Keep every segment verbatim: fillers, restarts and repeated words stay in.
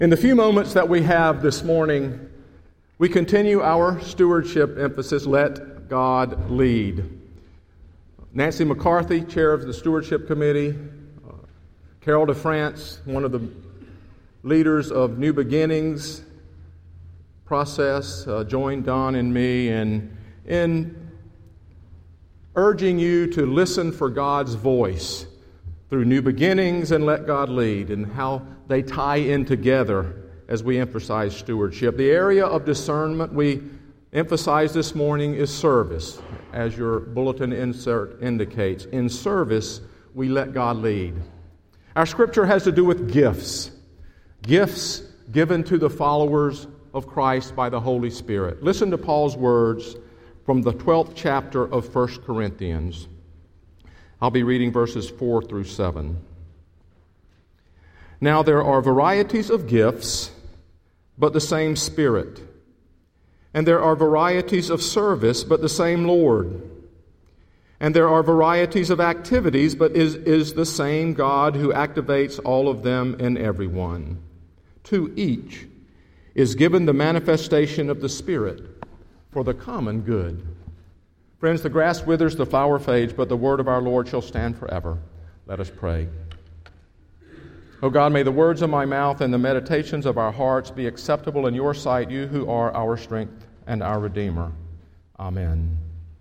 In the few moments that we have this morning, we continue our stewardship emphasis, let God lead. Nancy McCarthy, chair of the Stewardship Committee, uh, Carol DeFrance, one of the leaders of New Beginnings process, uh, joined Don and me in, in urging you to listen for God's voice through New Beginnings and Let God Lead, and how they tie in together as we emphasize stewardship. The area of discernment we emphasize this morning is service, as your bulletin insert indicates. In service, we let God lead. Our scripture has to do with gifts. Gifts given to the followers of Christ by the Holy Spirit. Listen to Paul's words from the twelfth chapter of First Corinthians. I'll be reading verses four through seven. Now there are varieties of gifts, but the same Spirit. And there are varieties of service, but the same Lord. And there are varieties of activities, but is, is the same God who activates all of them in everyone. To each is given the manifestation of the Spirit for the common good. Friends, the grass withers, the flower fades, but the word of our Lord shall stand forever. Let us pray. O God, may the words of my mouth and the meditations of our hearts be acceptable in your sight, you who are our strength and our Redeemer. Amen.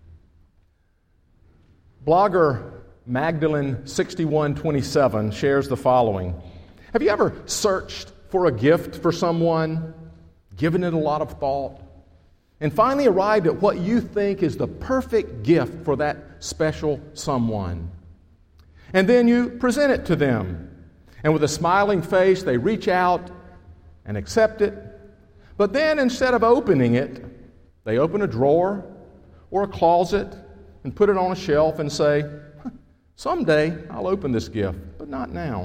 Blogger Magdalene sixty-one twenty-seven shares the following. Have you ever searched for a gift for someone, given it a lot of thought, and finally arrived at what you think is the perfect gift for that special someone? And then you present it to them. And with a smiling face, they reach out and accept it. But then instead of opening it, they open a drawer or a closet and put it on a shelf and say, someday I'll open this gift, but not now.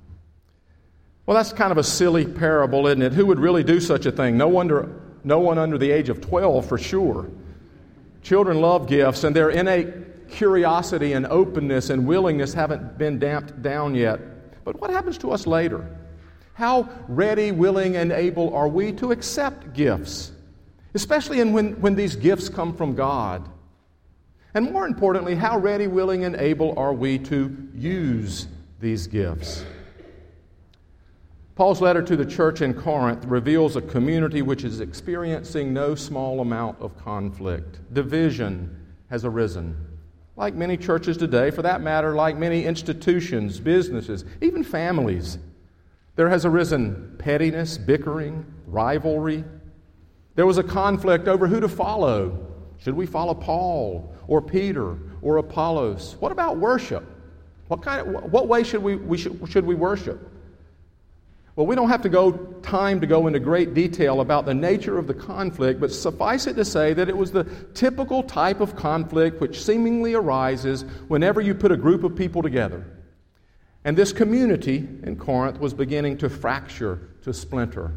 Well, that's kind of a silly parable, isn't it? Who would really do such a thing? No wonder, no one under the age of twelve for sure. Children love gifts, and their innate curiosity and openness and willingness haven't been damped down yet. But what happens to us later? How ready, willing, and able are we to accept gifts, especially in when, when these gifts come from God? And more importantly, how ready, willing, and able are we to use these gifts? Paul's letter to the church in Corinth reveals a community which is experiencing no small amount of conflict. Division has arisen. Like many churches today, for that matter, like many institutions, businesses, even families, there has arisen pettiness, bickering, rivalry. There was a conflict over who to follow. Should we follow Paul or Peter or Apollos? What about worship? What kind of, what way should we, we should, should we worship? Well, we don't have to go time to go into great detail about the nature of the conflict, but suffice it to say that it was the typical type of conflict which seemingly arises whenever you put a group of people together. And this community in Corinth was beginning to fracture, to splinter.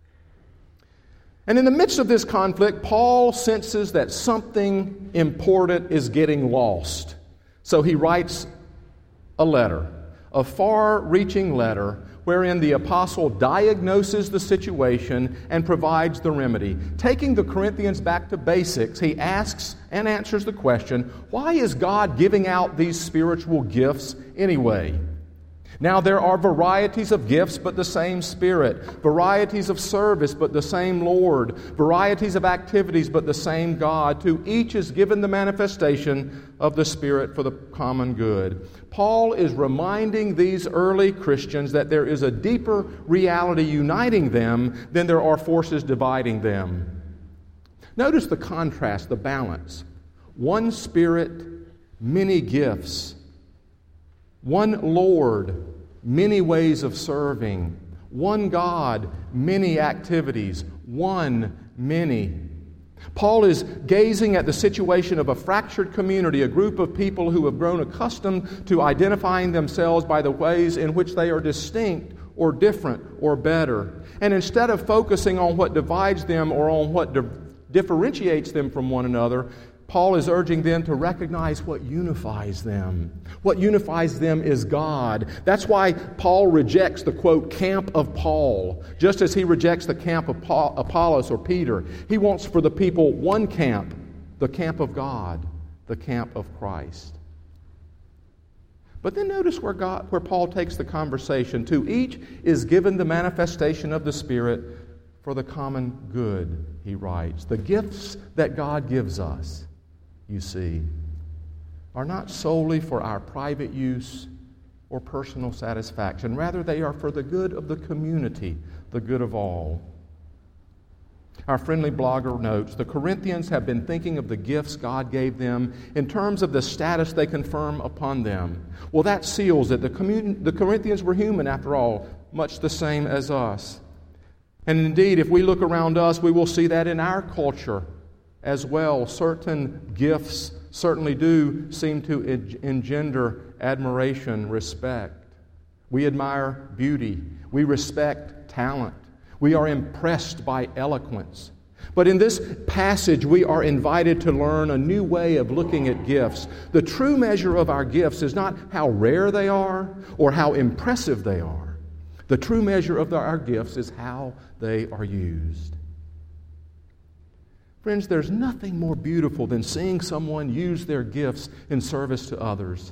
And in the midst of this conflict, Paul senses that something important is getting lost. So he writes a letter, a far-reaching letter, wherein the apostle diagnoses the situation and provides the remedy. Taking the Corinthians back to basics, he asks and answers the question, why is God giving out these spiritual gifts anyway? Now there are varieties of gifts, but the same Spirit. Varieties of service, but the same Lord. Varieties of activities, but the same God. To each is given the manifestation of the Spirit for the common good. Paul is reminding these early Christians that there is a deeper reality uniting them than there are forces dividing them. Notice the contrast, the balance. One Spirit, many gifts. One Lord, many ways of serving. One God, many activities. One, many. Paul is gazing at the situation of a fractured community, a group of people who have grown accustomed to identifying themselves by the ways in which they are distinct or different or better. And instead of focusing on what divides them or on what di- differentiates them from one another, Paul is urging them to recognize what unifies them. What unifies them is God. That's why Paul rejects the, quote, camp of Paul, just as he rejects the camp of Paul, Apollos or Peter. He wants for the people one camp, the camp of God, the camp of Christ. But then notice where, God, where Paul takes the conversation. To each is given the manifestation of the Spirit for the common good, he writes. The gifts that God gives us, you see, are not solely for our private use or personal satisfaction. Rather, they are for the good of the community, the good of all. Our friendly blogger notes, the Corinthians have been thinking of the gifts God gave them in terms of the status they confirm upon them. Well, that seals it. The, commun- the Corinthians were human, after all, much the same as us. And indeed, if we look around us, we will see that in our culture as well. Certain gifts certainly do seem to engender admiration, respect. We admire beauty. We respect talent. We are impressed by eloquence. But in this passage, we are invited to learn a new way of looking at gifts. The true measure of our gifts is not how rare they are or how impressive they are. The true measure of our gifts is how they are used. Friends, there's nothing more beautiful than seeing someone use their gifts in service to others.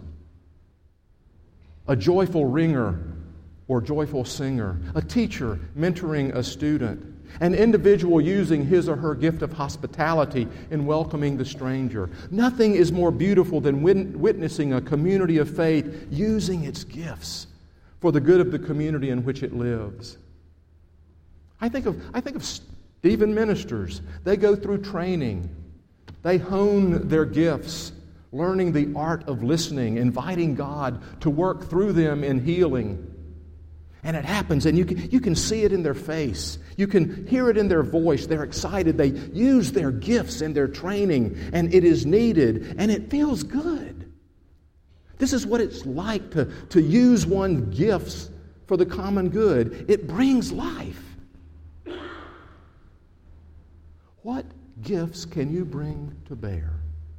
A joyful ringer or joyful singer, a teacher mentoring a student, an individual using his or her gift of hospitality in welcoming the stranger. Nothing is more beautiful than witnessing a community of faith using its gifts for the good of the community in which it lives. I think of, I think of Stephen ministers. They go through training. They hone their gifts, learning the art of listening, inviting God to work through them in healing. And it happens, and you can, you can see it in their face. You can hear it in their voice. They're excited. They use their gifts and their training, and it is needed, and it feels good. This is what it's like to, to use one's gifts for the common good. It brings life. What gifts can you bring to bear?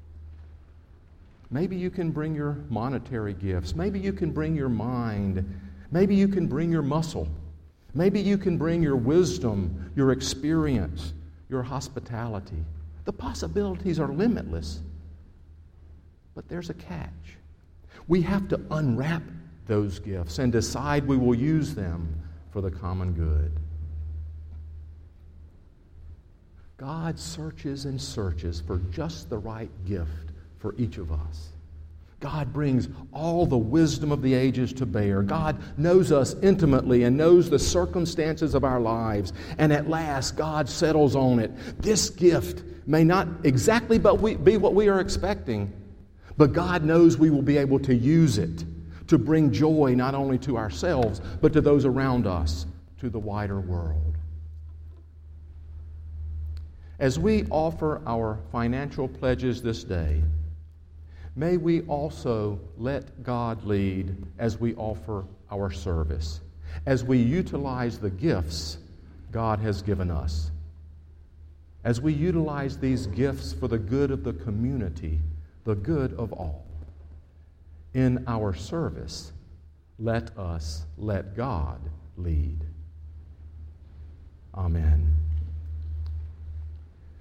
Maybe you can bring your monetary gifts. Maybe you can bring your mind. Maybe you can bring your muscle. Maybe you can bring your wisdom, your experience, your hospitality. The possibilities are limitless. But there's a catch. We have to unwrap those gifts and decide we will use them for the common good. God searches and searches for just the right gift for each of us. God brings all the wisdom of the ages to bear. God knows us intimately and knows the circumstances of our lives. And at last, God settles on it. This gift may not exactly be what we are expecting, but God knows we will be able to use it to bring joy not only to ourselves, but to those around us, to the wider world. As we offer our financial pledges this day, may we also let God lead as we offer our service, as we utilize the gifts God has given us. As we utilize these gifts for the good of the community, the good of all. In our service, let us let God lead. Amen.